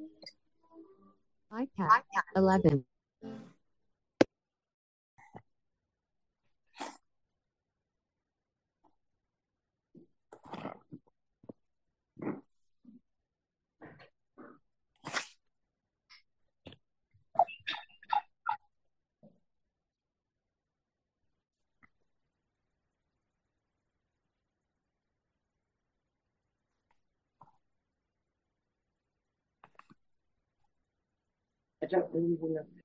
iPad 11. I don't really want to.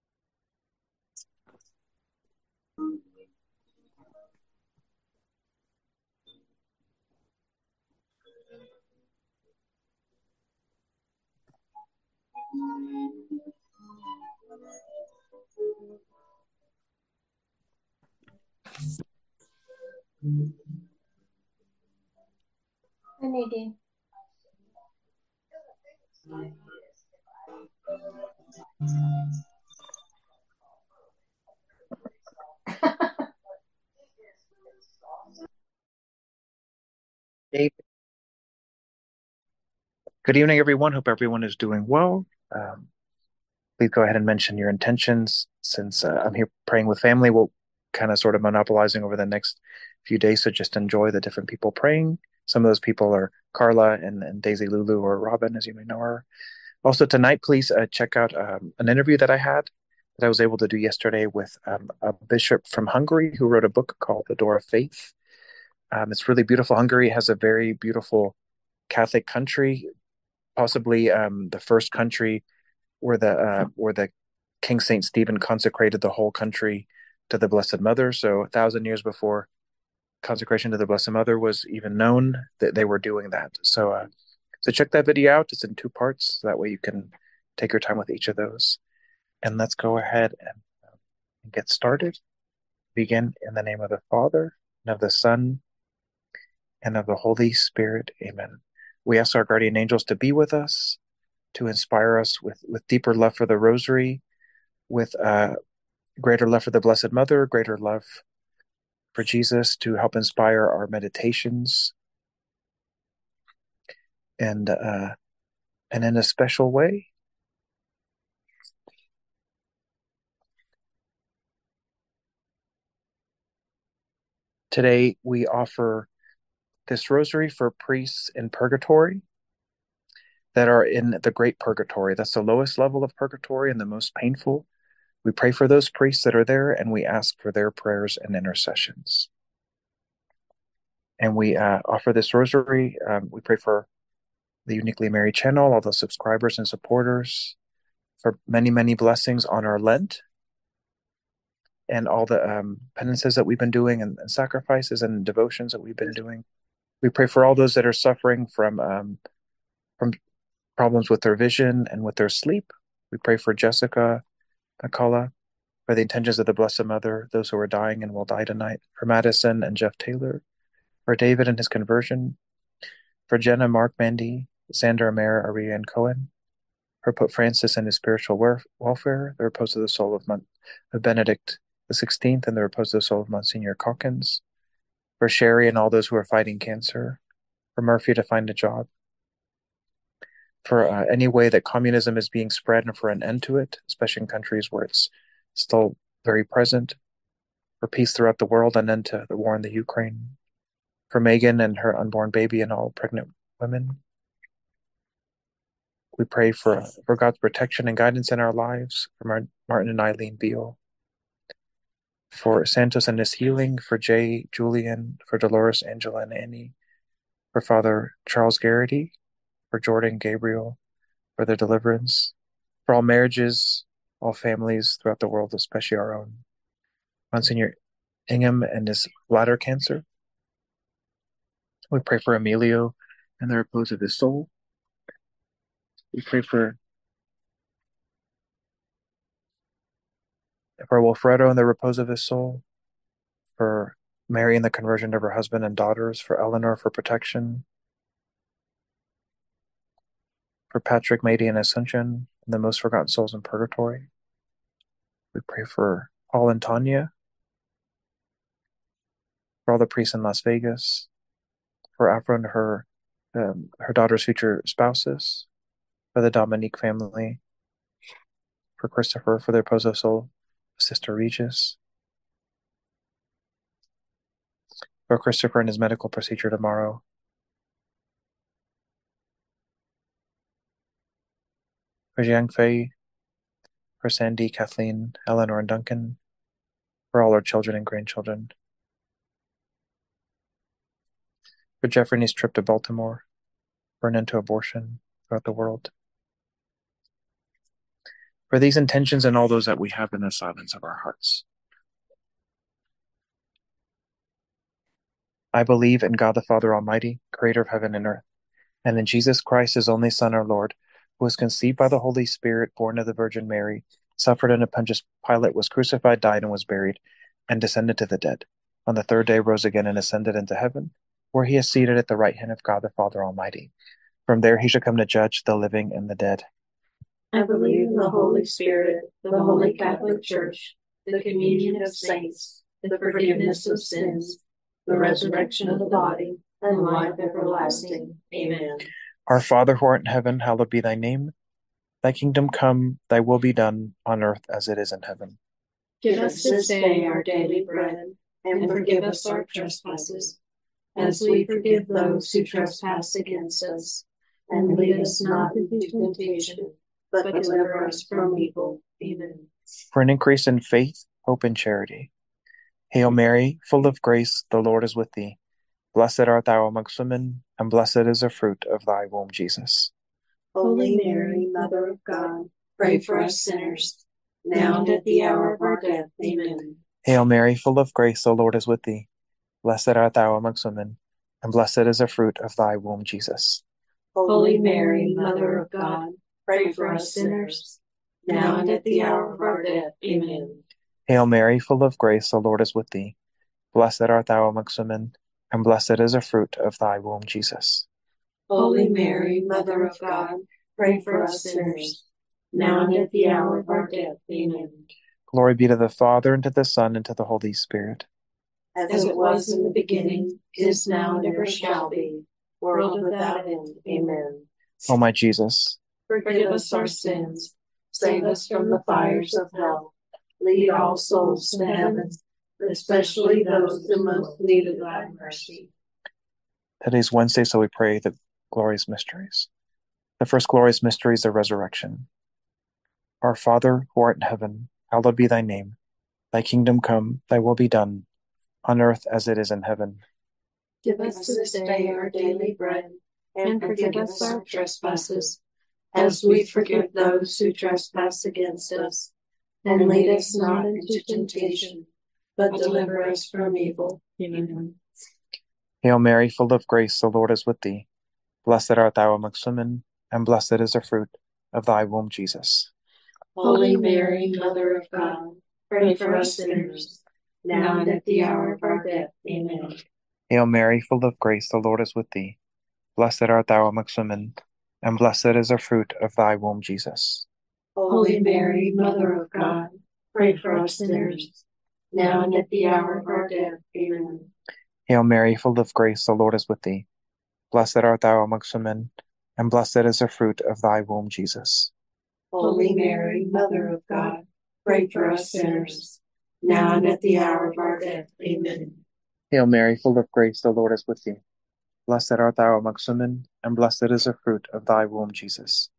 Hi, Nadine. Hey, good evening, everyone. Hope everyone is doing well. Um, Please go ahead and mention your intentions. Since I'm here praying with family, we'll kind of sort of monopolizing over the next few days. So just enjoy the different people praying. Some of those people are Carla and Daisy Lulu or Robin, as you may know her. Also tonight, please check out an interview that I had that I was able to do yesterday with a bishop from Hungary who wrote a book called The Door of Faith. It's really beautiful. Hungary has a very beautiful Catholic country, possibly the first country where the King Saint Stephen consecrated the whole country to the Blessed Mother. So 1,000 years before consecration to the Blessed Mother was even known, that they were doing that. So check that video out. It's in two parts. So that way you can take your time with each of those. And let's go ahead and get started. Begin in the name of the Father and of the Son and of the Holy Spirit. Amen. We ask our guardian angels to be with us, to inspire us with deeper love for the Rosary, with greater love for the Blessed Mother, greater love for Jesus, to help inspire our meditations, and and in a special way, today we offer this Rosary for priests in purgatory that are in the Great Purgatory. That's the lowest level of purgatory and the most painful. We pray for those priests that are there, and we ask for their prayers and intercessions. And we offer this Rosary. We pray for the Uniquely Mary channel, all the subscribers and supporters, for many, many blessings on our Lent and all the penances that we've been doing and sacrifices and devotions that we've been doing. We pray for all those that are suffering from problems with their vision and with their sleep. We pray for Jessica McCullough, for the intentions of the Blessed Mother, those who are dying and will die tonight, for Madison and Jeff Taylor, for David and his conversion, for Jenna Mark Mandy, Sandra Mayer, Ariane Cohen, for Pope Francis and his spiritual welfare, the repose of the soul of Benedict XVI, and the repose of the soul of Monsignor Calkins, for Sherry and all those who are fighting cancer, for Murphy to find a job, for any way that communism is being spread and for an end to it, especially in countries where it's still very present, for peace throughout the world and end to the war in the Ukraine, for Megan and her unborn baby and all pregnant women. We pray for God's protection and guidance in our lives, for Martin and Eileen Beale, for Santos and his healing, for Jay, Julian, for Dolores, Angela, and Annie, for Father Charles Garrity, for Jordan, Gabriel, for their deliverance, for all marriages, all families throughout the world, especially our own. Monsignor Ingham and his bladder cancer. We pray for Emilio and the repose of his soul. We pray for Wilfredo and the repose of his soul, for Mary and the conversion of her husband and daughters, for Eleanor for protection, for Patrick, Mady, and Ascension, and the most forgotten souls in purgatory. We pray for Paul and Tanya, for all the priests in Las Vegas, for Afra and her daughter's future spouses, for the Dominique family, for Christopher, for the Reposo soul of Sister Regis, for Christopher and his medical procedure tomorrow, for Jiang Fei, for Sandy, Kathleen, Eleanor, and Duncan, for all our children and grandchildren, for Jeffrey and his trip to Baltimore, for an end to abortion throughout the world. For these intentions and all those that we have in the silence of our hearts. I believe in God the Father Almighty, creator of heaven and earth, and in Jesus Christ, his only Son, our Lord, who was conceived by the Holy Spirit, born of the Virgin Mary, suffered under Pontius Pilate, was crucified, died, and was buried, and descended to the dead. On the third day rose again and ascended into heaven, where he is seated at the right hand of God the Father Almighty. From there he shall come to judge the living and the dead. I believe in the Holy Spirit, the Holy Catholic Church, the communion of saints, the forgiveness of sins, the resurrection of the body, and life everlasting. Amen. Our Father who art in heaven, hallowed be thy name. Thy kingdom come, thy will be done, on earth as it is in heaven. Give us this day our daily bread, and forgive us our trespasses, as we forgive those who trespass against us. And lead us not into temptation, but deliver us from evil. Amen. For an increase in faith, hope, and charity. Hail Mary, full of grace, the Lord is with thee. Blessed art thou amongst women, and blessed is the fruit of thy womb, Jesus. Holy Mary, Mother of God, pray for us sinners, now and at the hour of our death. Amen. Hail Mary, full of grace, the Lord is with thee. Blessed art thou amongst women, and blessed is the fruit of thy womb, Jesus. Holy Mary, Mother of God, pray for us sinners, now and at the hour of our death. Amen. Hail Mary, full of grace, the Lord is with thee. Blessed art thou amongst women, and blessed is the fruit of thy womb, Jesus. Holy Mary, Mother of God, pray for us sinners, now and at the hour of our death. Amen. Glory be to the Father, and to the Son, and to the Holy Spirit. As it was in the beginning, is now, and ever shall be, world without end. Amen. O my Jesus, Forgive us our sins, save us from the fires of hell, lead all souls to heaven, especially those who most need of thy mercy. today's Wednesday, so we pray the glorious mysteries. The first glorious mystery is the resurrection. Our Father, who art in heaven, hallowed be thy name. Thy kingdom come, thy will be done, on earth as it is in heaven. Give us this day our daily bread, and forgive us our trespasses, as we forgive those who trespass against us. And lead us not into temptation, but deliver us from evil. Amen. Hail Mary, full of grace, the Lord is with thee. Blessed art thou amongst women, and blessed is the fruit of thy womb, Jesus. Holy Mary, Mother of God, pray for us sinners, now and at the hour of our death. Amen. Hail Mary, full of grace, the Lord is with thee. Blessed art thou amongst women, and blessed is the fruit of thy womb, Jesus. Holy Mary, Mother of God, pray for us sinners, now and at the hour of our death. Amen. Hail Mary, full of grace, the Lord is with thee. Blessed art thou amongst women, and blessed is the fruit of thy womb, Jesus. Holy Mary, Mother of God, pray for us sinners, now and at the hour of our death. Amen. Hail Mary, full of grace, the Lord is with thee. Blessed art thou amongst women, and blessed is the fruit of thy womb, Jesus.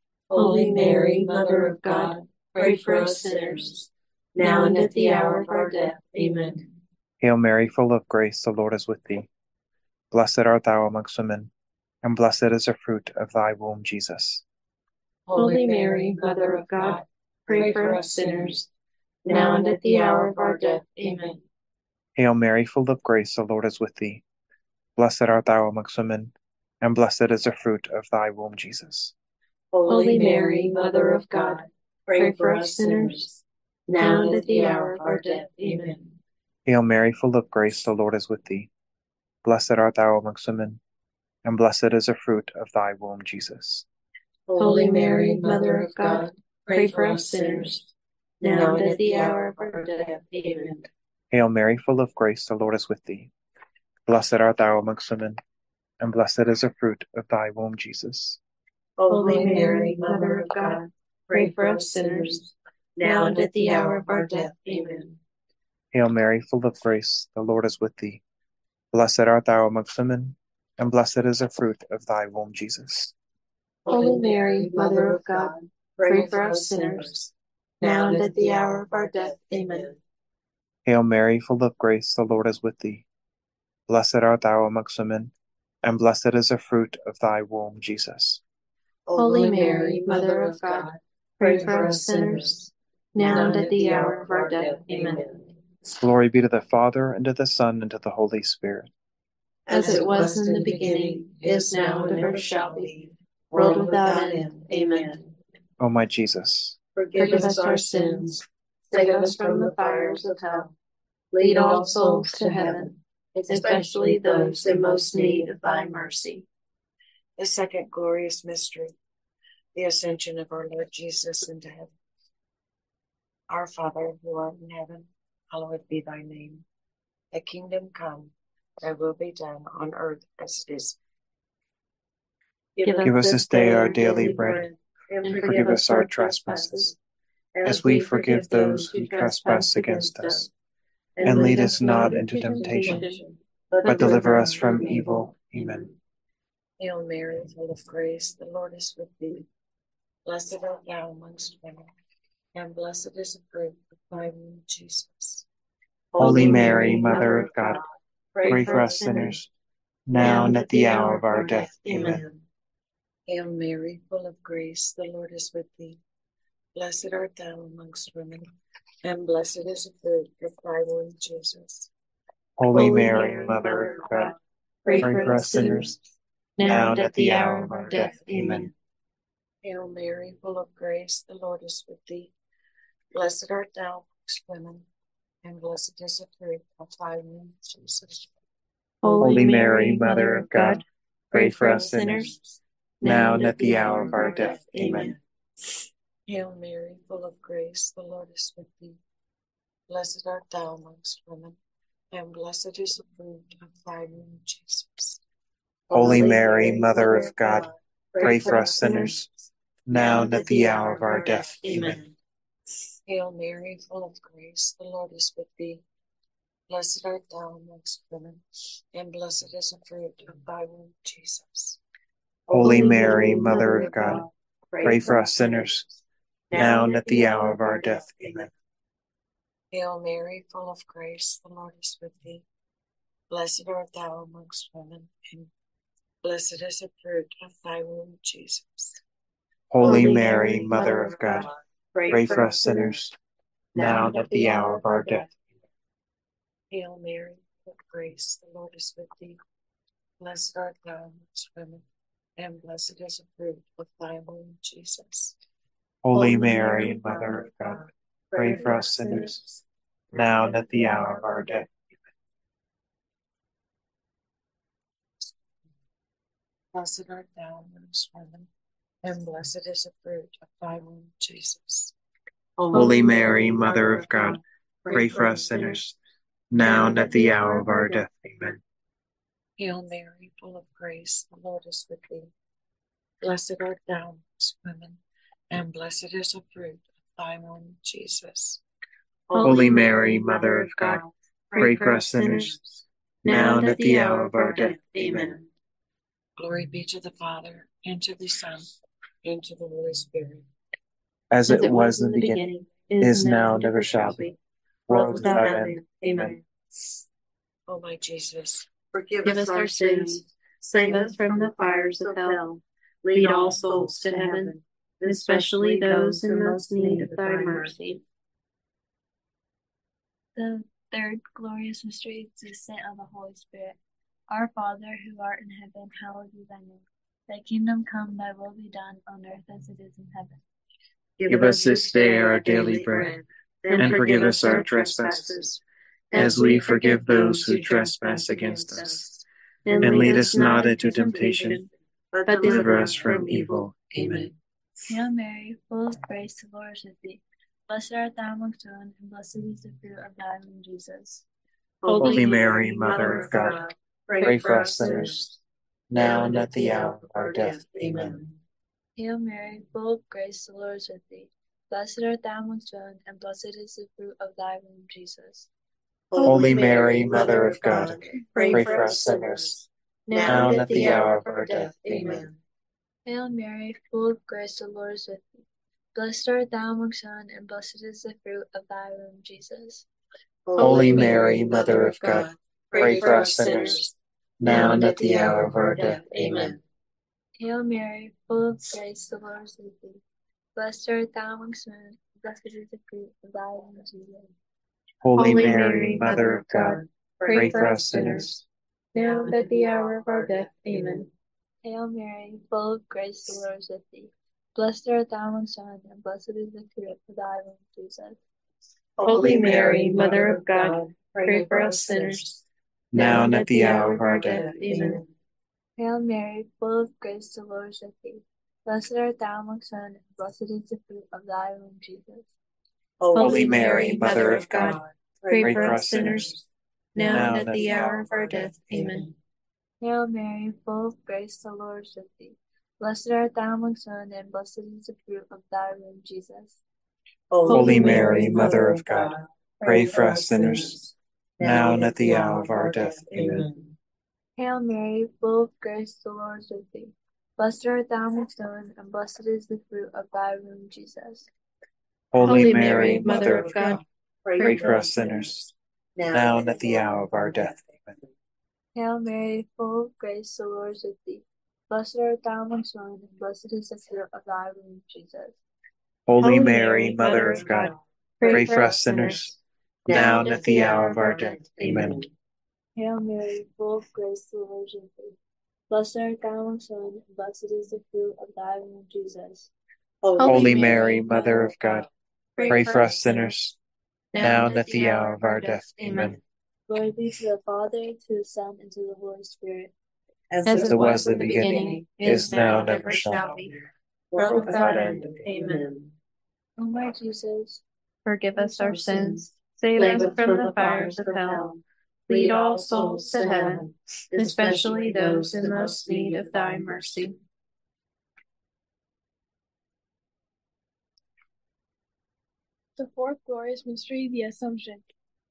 Holy Mary, Mother of God, pray for us sinners, now and at the hour of our death. Amen. Hail Mary, full of grace, the Lord is with thee. Blessed art thou amongst women, and blessed is the fruit of thy womb, Jesus. Holy Mary, Mother of God, pray for us sinners, now and at the hour of our death. Amen. Hail Mary, full of grace, the Lord is with thee. Blessed art thou amongst women, and blessed is the fruit of thy womb, Jesus. Holy Mary, Mother of God, pray for us sinners, now and at the hour of our death. Amen. Hail Mary, full of grace, the Lord is with thee. Blessed art thou amongst women, and blessed is the fruit of thy womb, Jesus. Holy Mary, Mother of God, pray for us sinners, now and at the hour of our death. Amen. Hail Mary, full of grace, the Lord is with thee. Blessed art thou amongst women, and blessed is the fruit of thy womb, Jesus. Holy Mary, Mother of God, pray for us sinners, now and at the hour of our death. Amen. Hail Mary, full of grace, the Lord is with thee. Blessed art thou amongst women, and blessed is the fruit of thy womb, Jesus. Holy Mary, Mother of God, pray for us sinners, now and at the hour of our death. Amen. Hail Mary, full of grace, the Lord is with thee. Blessed art thou amongst women, and blessed is the fruit of thy womb, Jesus. Holy Mary, Mother of God, pray for us sinners, now and at the hour of our death. Amen. Glory be to the Father, and to the Son, and to the Holy Spirit. As it was in the beginning, is now, and ever shall be, world without end. Amen. O my Jesus, Forgive us our sins, save us from the fires of hell, lead all souls to heaven, especially those in most need of thy mercy. The second glorious mystery, the ascension of our Lord Jesus into heaven. Our Father, who art in heaven, hallowed be thy name. Thy kingdom come, thy will be done on earth as it is. give us this day our daily bread, and forgive us our trespasses, as we forgive those who trespass against us. And lead us not into temptation, but deliver us from evil. Amen. Hail Mary, full of grace, the Lord is with thee. Blessed art thou amongst women, and blessed is the fruit of thy womb, Jesus. Holy Mary, Mother of God, pray for us sinners, now and at the hour of our death. Amen. Hail Mary, full of grace, the Lord is with thee. Blessed art thou amongst women, and blessed is the fruit of thy womb, Jesus. Holy Mary, Mother of God, pray for us sinners, now and at the hour of our death. Amen. Hail Mary, full of grace, the Lord is with thee. Blessed art thou amongst women, and blessed is the fruit of thy womb, Jesus. Holy Mary, Mother of God, pray for us sinners, now and at the hour of our death. Amen. Hail Mary, full of grace, the Lord is with thee. Blessed art thou amongst women, and blessed is the fruit of thy womb, Jesus. Holy Mary, Mother of God, pray for us sinners, now and at the hour of our death. Amen. Hail Mary, full of grace, the Lord is with thee. Blessed art thou amongst women, and blessed is the fruit of thy womb, Jesus. Holy Mary, Mother of God, pray for us sinners, now and at the hour of our death. Amen. Hail Mary, full of grace, the Lord is with thee. Blessed art thou amongst women, and blessed is the fruit of thy womb, Jesus. Holy Mary, Mother of God, pray for us sinners, now and at the hour of our death. Hail Mary, full of grace, the Lord is with thee. Blessed art thou amongst women, and blessed is the fruit of thy womb, Jesus. Holy Mary, Mother of God, pray for us sinners, now and at the hour of our death. Blessed art thou amongst women, and blessed is the fruit of thy womb, Jesus. Holy Mary, Mother of God, pray for us sinners, now and at the hour of our death. Amen. Hail Mary, full of grace, the Lord is with thee. Blessed art thou amongst women, and blessed is the fruit of thy womb, Jesus. Holy Mary, Mother of God, pray for us sinners, now and at the hour of our death. Amen. Glory be to the Father, and to the Son, and to the Holy Spirit. As it was in the beginning, is now, and ever shall be, world without end. Amen. O my Jesus, Forgive us our sins, save us from the fires of hell, lead all souls to heaven, especially those in most need of thy mercy. The third glorious mystery is the descent of the Holy Spirit. Our Father, who art in heaven, hallowed be thy name. Thy kingdom come, thy will be done on earth as it is in heaven. Give us this day our daily bread, and forgive us our trespasses, as we forgive those who trespass against us. And lead us not into temptation, but deliver us from evil. Amen. Hail Mary, full of grace, the Lord is with thee. Blessed art thou amongst women, and blessed is the fruit of thy womb, Jesus. Holy Mary, Mother of God, pray for us sinners, now and at the hour of our death. Amen. Hail Mary, full of grace, the Lord is with thee. Blessed art thou amongst women, and blessed is the fruit of thy womb, Jesus. Holy Mary, Mother of God, pray for us sinners, now and at the hour of our death. Amen. Hail Mary, full of grace, the Lord is with thee. Blessed art thou amongst women, and blessed is the fruit of thy womb, Jesus. Holy Mary, Mother of God, pray for us sinners, now and at the hour of our death. Amen. Hail Mary, full of grace, the Lord is with thee. Blessed art thou amongst women, and blessed is the fruit of thy womb, Jesus. Holy Mary, Mother of God, pray for us sinners, now and at the hour of our death. Amen. Hail Mary, full of grace, the Lord is with thee. Blessed art thou amongst women, and blessed is the fruit of thy womb, Jesus. Holy Mary, Mother of God, pray for us sinners, now and at the hour of our death. Amen. Hail Mary, full of grace, the Lord is with thee. Blessed art thou amongst women, and blessed is the fruit of thy womb, Jesus. Holy Mary, Mother of God, pray for us sinners, now and at the hour of our death. Amen. Hail Mary, full of grace, the Lord is with thee. Blessed art thou amongst women, and blessed is the fruit of thy womb, Jesus. Holy Mary, Mother of God, pray for us sinners, now and at the hour of our death. Amen. Hail Mary, full of grace, the Lord is with thee. Blessed art thou amongst women, and blessed is the fruit of thy womb, Jesus. Holy Mary, Mother of God, pray for us sinners, now and at the hour of our death. Amen. Hail Mary, full of grace, the Lord is with thee. Blessed art thou amongst women, and blessed is the fruit of thy womb, Jesus. Holy Mary, Mother of God, pray for us sinners, now and at the hour of our death. Amen. Hail Mary, full of grace, the Lord is with thee. Blessed art thou amongst women, and blessed is the fruit of thy womb, Jesus. Holy Mary, Mother of God, pray for us sinners, now and at the hour of our death. Amen. Glory be to the Father, to the Son, and to the Holy Spirit. As it was in the beginning, is now, and ever shall be, world without end. Amen. O my Jesus, Forgive us our sins, save us from the fires of hell, lead all souls to heaven, especially those in most need of thy mercy. The fourth glorious mystery, the Assumption.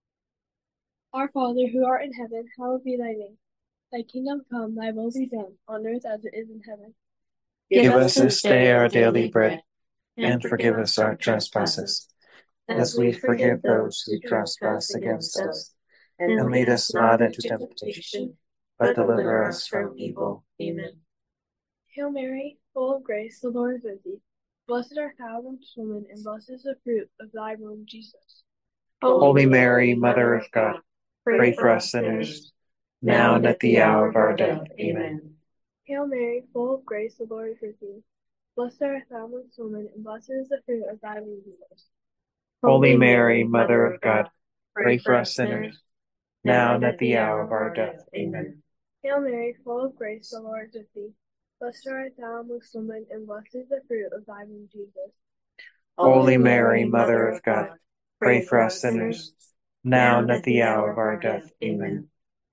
Our Father, who art in heaven, hallowed be thy name. Thy kingdom come, thy will be done, on earth as it is in heaven. Give us this day our daily bread, and forgive us our trespasses, as we forgive those who trespass against us. And lead us not into temptation, but deliver us from evil. Amen. Hail Mary, full of grace, the Lord is with thee. Blessed art thou amongst women, and blessed is the fruit of thy womb, Jesus. Holy Mary, Mother of God, pray for us sinners, now and at the hour of our death. Amen. Hail Mary, full of grace, the Lord is with thee. Blessed art thou amongst women, and blessed is the fruit of thy womb, Jesus. Holy Mary, Mother of God, pray for us sinners, now and at the hour of our death. Amen. Hail Mary, full of grace, the Lord is with thee. Blessed art thou amongst women, and blessed is the fruit of thy womb, Jesus. Holy Mary, Mother of God, pray for us sinners, now and at the hour of our death. Amen.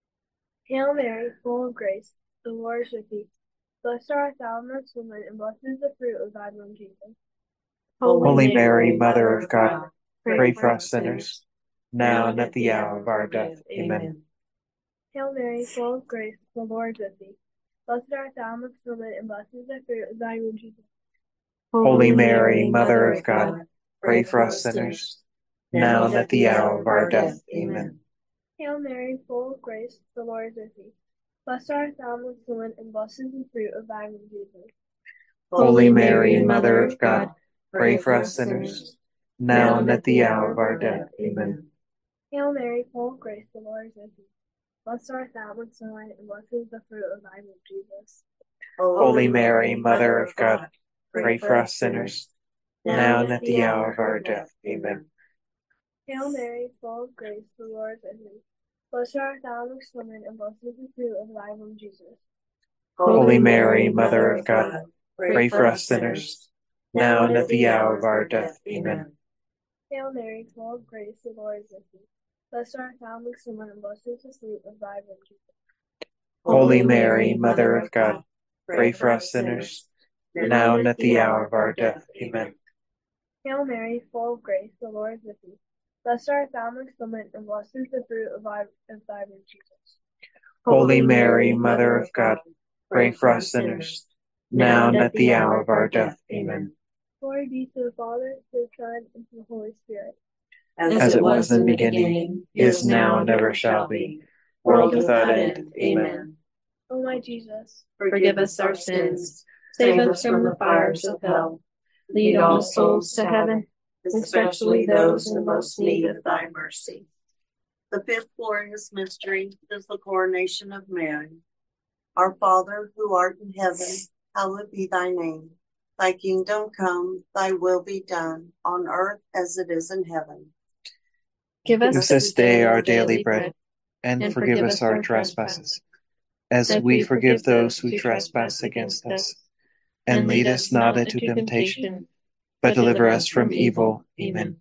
Hail Mary, full of grace, the Lord is with thee. Blessed art thou amongst women, and blessed is the fruit of thy womb, Jesus. Holy Mary, Mother of God, pray for us sinners, now and at the hour of our death. Amen. Hail Mary, full of grace, the Lord is with thee. Blessed art thou amongst women, and blessed is the fruit of thy womb, Jesus. Holy Mary, Mother of God, pray for us sinners, now and at the hour of our death. Amen. Hail Mary, full of grace, the Lord is with thee. Blessed art thou amongst women, and blessed is the fruit of thy womb, Jesus. Holy Mary, Mother of God, pray for us sinners, now and at the hour of our death. Amen. Hail Mary, full of grace, the Lord is with thee. Blessed art thou amongst women, and blessed is the fruit of thy womb, Jesus. Holy Mary, Mother of God, pray for us sinners, now and at the hour of our death. Amen. Hail Mary, full of grace, the Lord is with thee. Blessed art thou amongst women, and blessed is the fruit of thy womb, Jesus. Holy Mary, Mother of God, pray for us sinners, now and at the hour of our death. Amen. Hail Mary, full of grace, the Lord is with thee. Blessed art thou amongst women, and blessed is the fruit of thy womb, Jesus. Holy Mary, Mother of God, pray for us sinners, now and at the hour of our death. Amen. Hail Mary, full of grace, the Lord is with thee. Blessed art thou amongst women, and blessed is the fruit of thy womb, Jesus. Holy Mary, Mother of God, pray for us sinners, now and at the hour of our death. Amen. Glory be to the Father, to the Son, and to the Holy Spirit. As it was in the beginning, is now, and ever shall be, world without end. Amen. O my Jesus, Forgive us our sins, save us from the fires of hell. Lead all souls to heaven, especially those in most need of thy mercy. The fifth glorious mystery is the coronation of Mary. Our Father, who art in heaven, hallowed be thy name. Thy kingdom come, thy will be done, on earth as it is in heaven. Give us this day our daily bread, and forgive us our trespasses, as we forgive those who trespass against us. And lead us not into temptation, but deliver us from evil. Amen.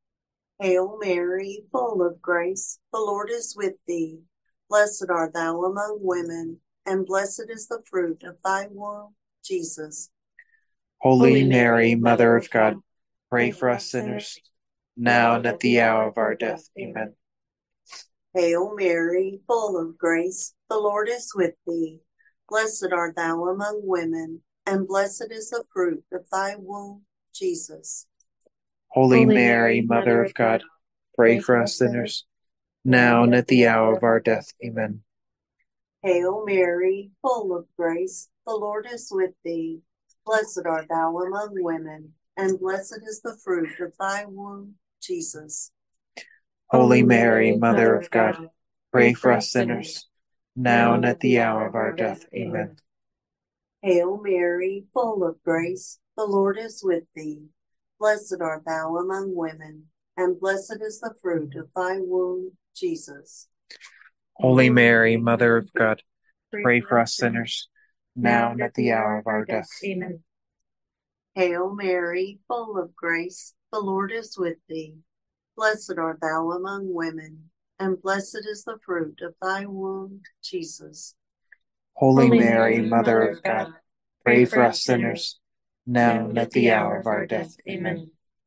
Hail Mary, full of grace, the Lord is with thee. Blessed art thou among women, and blessed is the fruit of thy womb, Jesus. Holy Mary, Mother of God, pray for us sinners, now and at the hour of our death. Amen. Hail Mary, full of grace, the Lord is with thee. Blessed art thou among women, and blessed is the fruit of thy womb, Jesus. Holy Mary, Mother of God, pray for us sinners, now and at the hour of our death. Amen. Hail Mary, full of grace, the Lord is with thee. Blessed art thou among women, and blessed is the fruit of thy womb, Jesus. Holy Mary, Mother of God, pray for us sinners, now and at the hour of our death. Amen. Hail Mary, full of grace, the Lord is with thee. Blessed art thou among women, and blessed is the fruit of thy womb, Jesus. Holy Mary, Mother of God, pray for us sinners, now and at the hour of our death. Amen. Hail Mary, full of grace, the Lord is with thee. Blessed art thou among women, and blessed is the fruit of thy womb, Jesus. Holy Mary, Mother of God, pray for us sinners, now and at the hour of our death. Amen.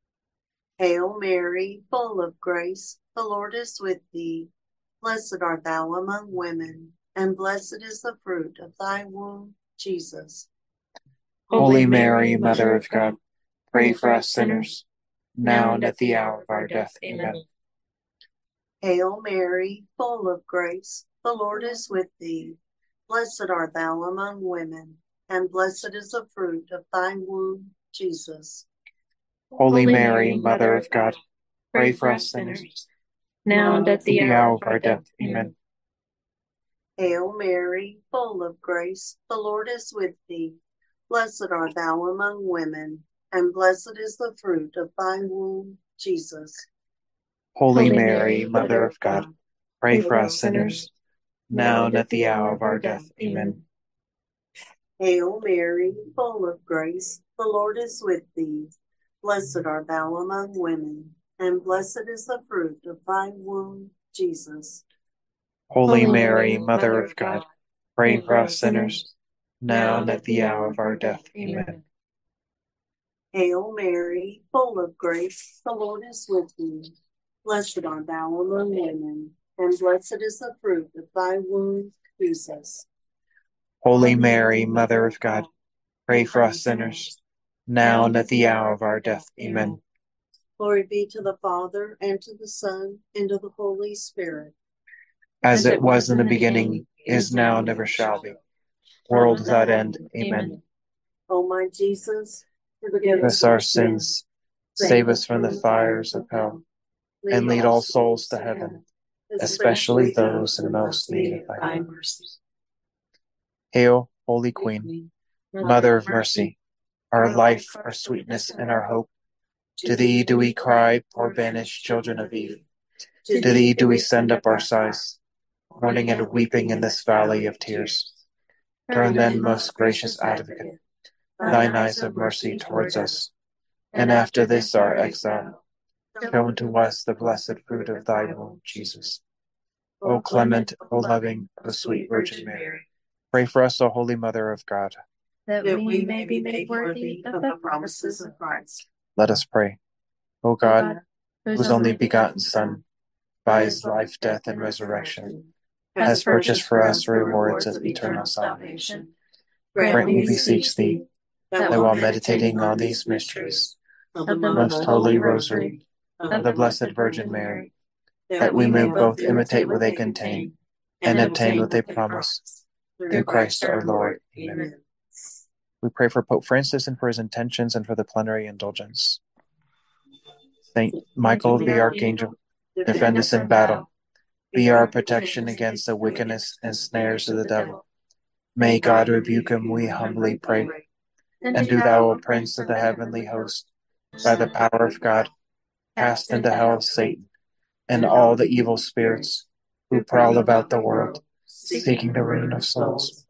Hail Mary, full of grace, the Lord is with thee. Blessed art thou among women, and blessed is the fruit of thy womb, Jesus. Holy Mary, Mother of God, pray for us sinners, now and at the hour of our death. Amen. Hail Mary, full of grace, the Lord is with thee. Blessed art thou among women, and blessed is the fruit of thy womb, Jesus. Holy Mary, Mother of God, pray for us sinners, now and at the hour of our death. Amen. Hail Mary, full of grace, the Lord is with thee. Blessed art thou among women, and blessed is the fruit of thy womb, Jesus. Holy Mary, Mother of God, pray for us sinners, now and at the hour of our death. Amen. Hail Mary, full of grace, the Lord is with thee. Blessed art thou among women, and blessed is the fruit of thy womb, Jesus. Holy Mary, Mother of God, pray for us sinners, now and at the hour of our death. Amen. Hail Mary, full of grace, the Lord is with thee. Blessed art thou among women, and blessed is the fruit of thy womb, Jesus. Holy Mary, Mother of God, pray for us sinners, now and at the hour of our death. Amen. Glory be to the Father, and to the Son, and to the Holy Spirit. As it was in the beginning, is now, and ever shall be, world without end. Amen. O my Jesus, Forgive us our sins, save us from the fires of hell, and lead all souls to heaven, especially those in most need of thy mercy. Hail, Holy Queen, Mother of mercy, our life, our sweetness, and our hope. To thee do we cry, poor banished children of Eve. To thee do we send up our sighs, mourning and weeping in this valley of tears. Turn then, most gracious Advocate, thine eyes of mercy towards us, and after this our exile, show unto us the blessed fruit of thy womb, Jesus. O clement, O loving, O sweet Virgin Mary, pray for us, O Holy Mother of God, that that we we may be made worthy of the promises of Christ. Let us pray. O God, whose whose only begotten Son, by his life, death, and resurrection, has purchased for us rewards of eternal salvation, grant, we beseech thee, that while meditating on these mysteries of the most holy rosary of the Blessed Virgin Mary, that we may both imitate what they contain and obtain what they promise. Through Christ our Lord. Amen. We pray for Pope Francis and for his intentions and for the plenary indulgence. Saint Michael the Archangel, defend us in battle. Be our protection against the wickedness and snares of the devil. May God rebuke him, we humbly pray. And do thou, O Prince of the heavenly host, by the power of God, cast into hell Satan and all the evil spirits who prowl about the world, seeking the ruin of souls.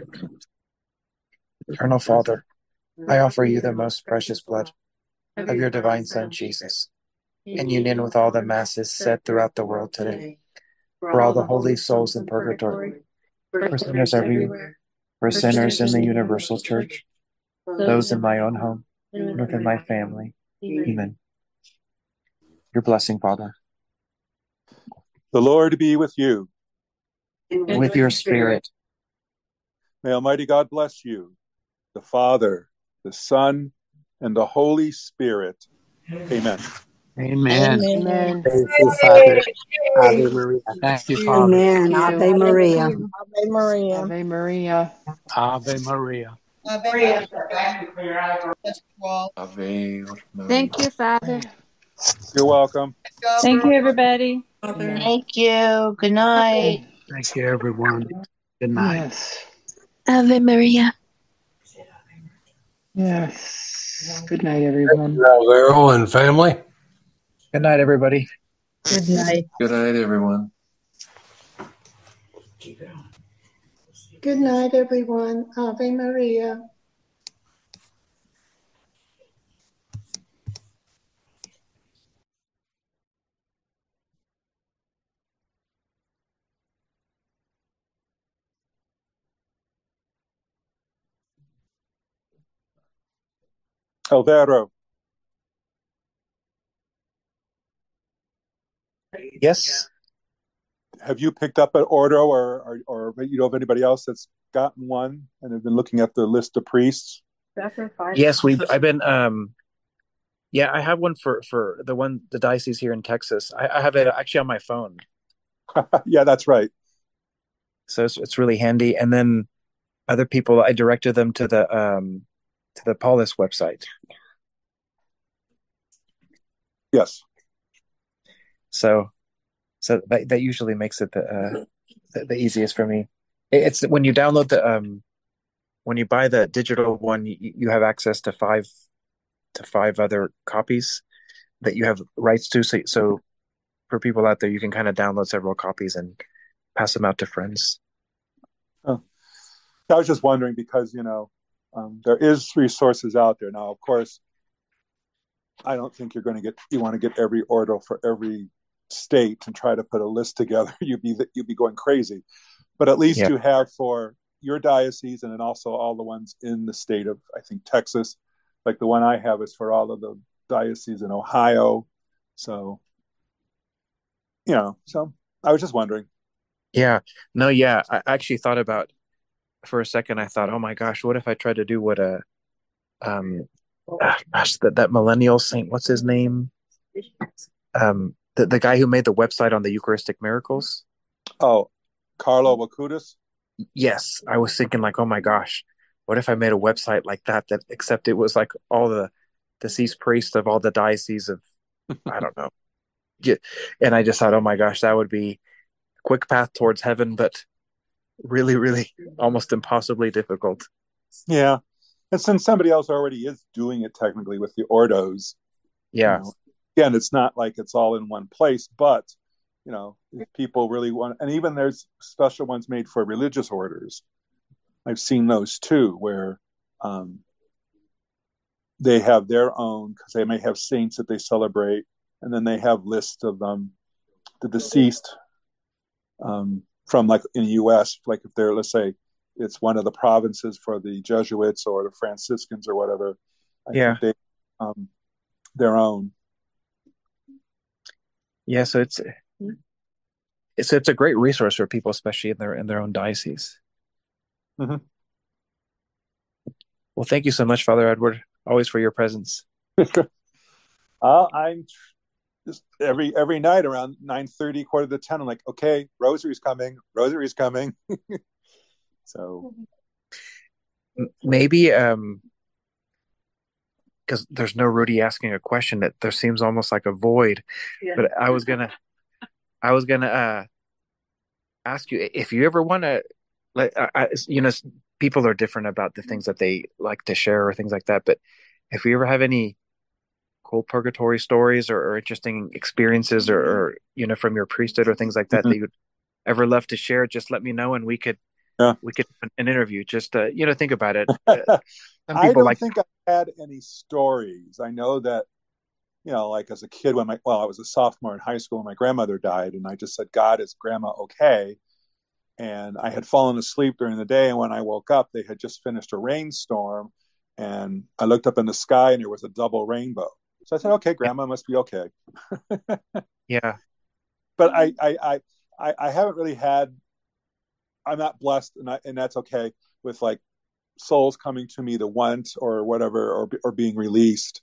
Eternal Father, I offer you the most precious blood of your divine Son, Jesus, in union with all the masses said throughout the world today, for all the holy souls in purgatory, for sinners everywhere, for sinners in the universal church, those in my own home, and within my family. Amen. Your blessing, Father. The Lord be with you. And with your spirit. May Almighty God bless you, the Father, the Son, and the Holy Spirit. Amen. Amen. Amen. Thank you, Father. Ave Maria. Thank you, Father. Amen. Ave Maria. Ave Maria. Ave Maria. Ave Maria. Ave Maria. Ave Maria. Thank you, Father. You're welcome. Thank you, everybody. Thank you. Good night. Thank you, everyone. Good night. Yes. Ave Maria. Yes. Good night, everyone. Vero and family. Good night, everybody. Good night. Good night, everyone. Good night, everyone. Ave Maria. Alvaro. Yes. Have you picked up an order, or you know of anybody else that's gotten one and have been looking at the list of priests? Yes, I've been yeah, I have one for the diocese here in Texas. I have it actually on my phone. Yeah, that's right. So it's really handy. And then other people, I directed them to the Paulus website. Yes. So that usually makes it the easiest for me. It's when you download when you buy the digital one, you have access to five other copies that you have rights to. So for people out there, you can kind of download several copies and pass them out to friends. Oh. I was just wondering because there is resources out there now. Of course, I don't think you want to get every ordo for every state and try to put a list together. You'd be going crazy. But at least you have for your diocese and then also all the ones in the state of, I think, Texas. Like the one I have is for all of the dioceses in Ohio. So, so I was just wondering. Yeah. No, yeah. I actually thought about, for a second, I thought, oh my gosh, what if I tried to do what that millennial saint, what's his name? The guy who made the website on the Eucharistic miracles. Oh, Carlo Acutis? Yes. I was thinking like, oh my gosh, what if I made a website like that except it was like all the deceased priests of all the dioceses of, I don't know. Yeah. And I just thought, oh my gosh, that would be a quick path towards heaven, but really, really almost impossibly difficult. Yeah. And since somebody else already is doing it technically with the ordos. Yeah. Again, it's not like it's all in one place, but if people really want, and even there's special ones made for religious orders. I've seen those too, where they have their own, because they may have saints that they celebrate, and then they have lists of the deceased from, like in the U.S., like if they're, let's say, it's one of the provinces for the Jesuits or the Franciscans or whatever. I think they their own. Yeah, so it's a great resource for people, especially in their own diocese. Mm-hmm. Well, thank you so much, Father Edward, always for your presence. I'm just every night around 9:30, 9:45, I'm like, okay, rosary's coming. So maybe because there's no Rudy asking a question, that there seems almost like a void. Yeah. But I was gonna ask you if you ever want to, like, people are different about the things that they like to share or things like that. But if you ever have any cool purgatory stories or interesting experiences or from your priesthood or things like that, that you'd ever love to share, just let me know and we could an interview. Just think about it. I don't think I had any stories. I know that like as a kid I was a sophomore in high school when my grandmother died, and I just said, God, is grandma okay? And I had fallen asleep during the day, and when I woke up, they had just finished a rainstorm, and I looked up in the sky and there was a double rainbow. So I said, okay, grandma must be okay. Yeah. But I haven't really I'm not blessed, and that's okay, with like souls coming to me to want or whatever, or being released.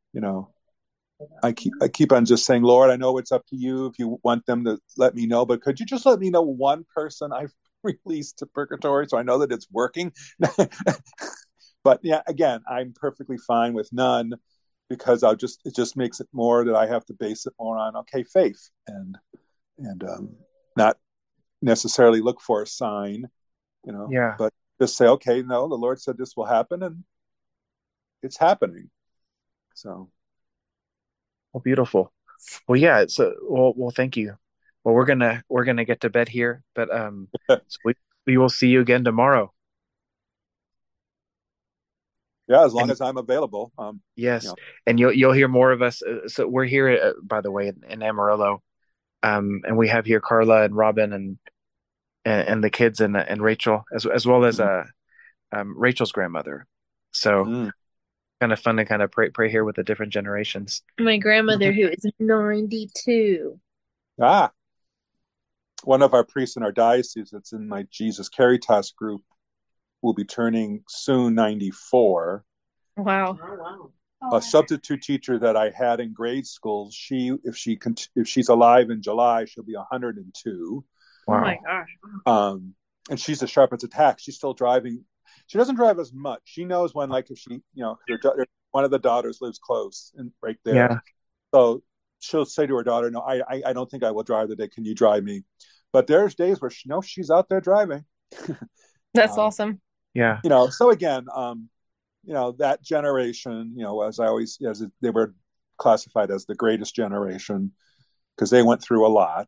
I keep on just saying, Lord, I know it's up to you if you want them to let me know, but could you just let me know one person I've released to purgatory so I know that it's working? But yeah, again, I'm perfectly fine with none, because it just makes it more that I have to base it more on faith and not necessarily look for a sign, but just say, okay, no, the Lord said this will happen, and it's happening. So. Well, beautiful. Well, yeah. Well, thank you. Well, we're gonna get to bed here, but so we will see you again tomorrow. Yeah, as long as I'm available. Yes, and you'll hear more of us. So we're here, by the way, in Amarillo, and we have here Carla and Robin and the kids and Rachel, as well as Rachel's grandmother. So. Kind of fun to kind of pray here with the different generations. My grandmother, who is 92. One of our priests in our diocese that's in my Jesus Caritas group will be turning soon 94. Wow. A substitute teacher that I had in grade school, if she's alive in July, she'll be 102. Wow. Oh my gosh. And she's as sharp as a tack. She's still driving. She doesn't drive as much. She knows when, like, if she, one of the daughters lives close and right there. Yeah. So she'll say to her daughter, "No, I don't think I will drive today. Can you drive me?" But there's days where she's out there driving. That's awesome. Yeah. So again, that generation, as they were classified as the greatest generation because they went through a lot.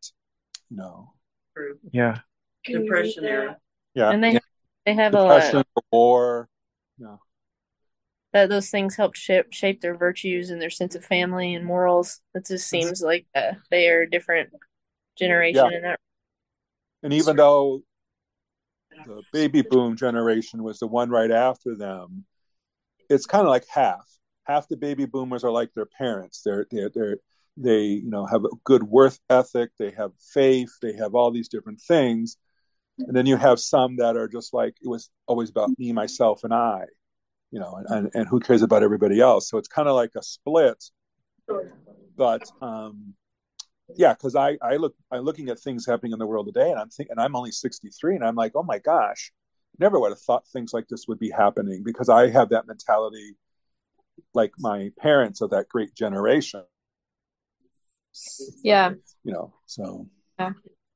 Yeah. Depression era. Yeah. And they have Depression, a war. that those things help shape their virtues and their sense of family and morals. It just seems like they are a different generation in that. And even though the baby boom generation was the one right after them, it's kind of like half the baby boomers are like their parents. They have a good work ethic, they have faith, they have all these different things. And then you have some that are just like, it was always about me, myself, and I, and who cares about everybody else? So it's kind of like a split. But because I'm looking at things happening in the world today, and I'm only 63, and I'm like, oh my gosh, never would have thought things like this would be happening, because I have that mentality like my parents of that great generation. Yeah. So. Yeah.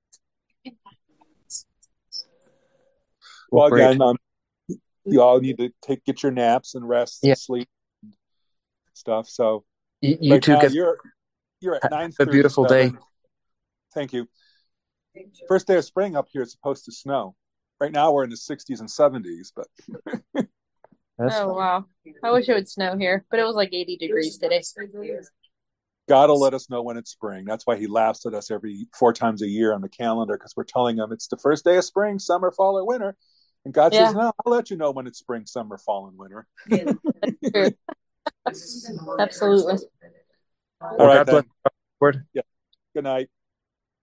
Well, again, you all need to get your naps and rest and sleep and stuff. So you too. You're at 9:30. A beautiful day. Thank you. First day of spring up here. It's supposed to snow. Right now we're in the 60s and 70s, but. Wow! I wish it would snow here, but it was like 80 degrees today. God will let us know when it's spring. That's why He laughs at us 4 times a year on the calendar, because we're telling Him it's the first day of spring, summer, fall, or winter. And God says, no, I'll let you know when it's spring, summer, fall, and winter. Absolutely. All right, God bless. Yeah. Good night.